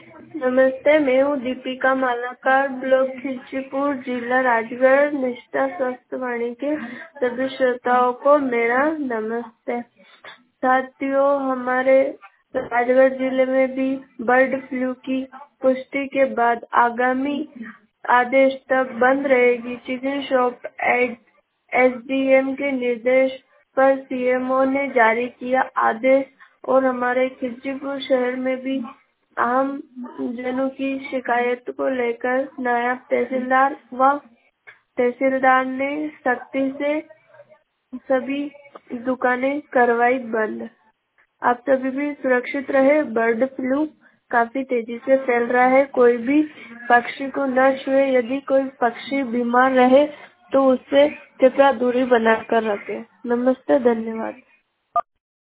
नमस्ते, मैं हूँ दीपिका मालाकार, ब्लॉक खिलचीपुर, जिला राजगढ़। निष्ठा स्वस्थ वाणी के सभी श्रोताओं को मेरा नमस्ते। साथियों, हमारे राजगढ़ जिले में भी बर्ड फ्लू की पुष्टि के बाद आगामी आदेश तक बंद रहेगी चिकन शॉप। एसडीएम के निर्देश पर सीएमओ ने जारी किया आदेश और हमारे खिलचीपुर शहर में भी आम जनों की शिकायत को लेकर नायब तहसीलदार ने सख्ती से सभी दुकानें करवाई बंद। आप सभी भी सुरक्षित रहे। बर्ड फ्लू काफी तेजी से फैल रहा है। कोई भी पक्षी को न छुए। यदि कोई पक्षी बीमार रहे तो उससे कृपया दूरी बनाकर रखें। नमस्ते, धन्यवाद।